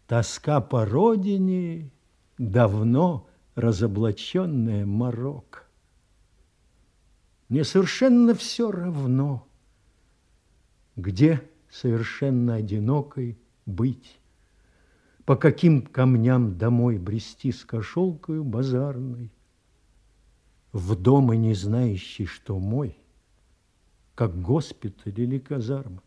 Тоска по родине, давно разоблаченная морока. Мне совершенно все равно, где совершенно одинокой быть, по каким камням домой брести с кошелкою базарной, в дом и не знающий, что мой, как госпиталь или казарма.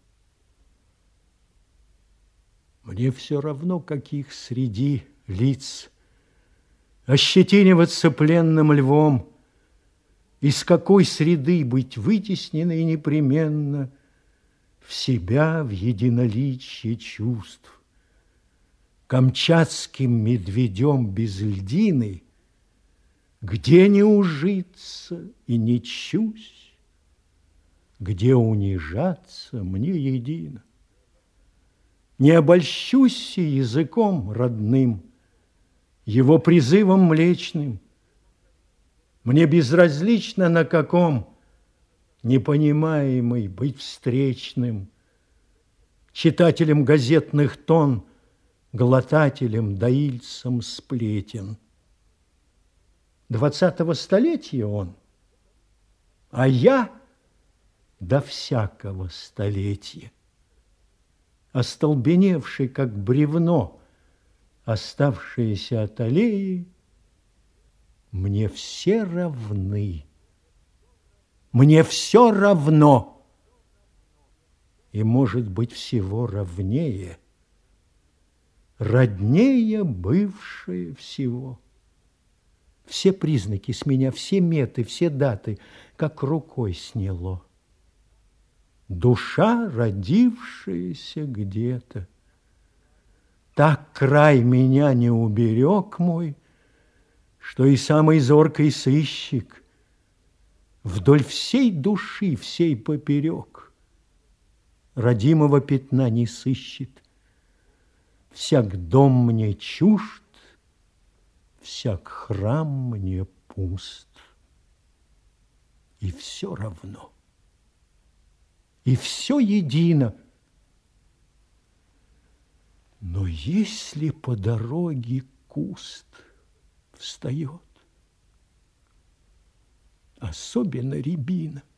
Мне все равно, каких среди лиц ощетиниваться пленным львом, из какой среды быть вытесненной непременно в себя, в единоличие чувств. Камчатским медведем без льдины, где не ужиться и не чусь, где унижаться мне едино. Не обольщусь языком родным, его призывом млечным. Мне безразлично, на каком непонимаемый быть встречным, читателем газетных тонн, глотателем, доильцем сплетен. 20-го столетия он, а я до всякого столетия, остолбеневший, как бревно, оставшееся от аллеи, мне все равны, мне все равно, и, может быть, всего равнее, роднее бывшее всего. Все признаки с меня, все меты, все даты, как рукой сняло. Душа, родившаяся где-то, так край меня не уберег мой, что и самый зоркий сыщик вдоль всей души, всей поперек родимого пятна не сыщет. Всяк дом мне чужд, всяк храм мне пуст. И все равно, и все едино. Но если по дороге куст встает, особенно рябина,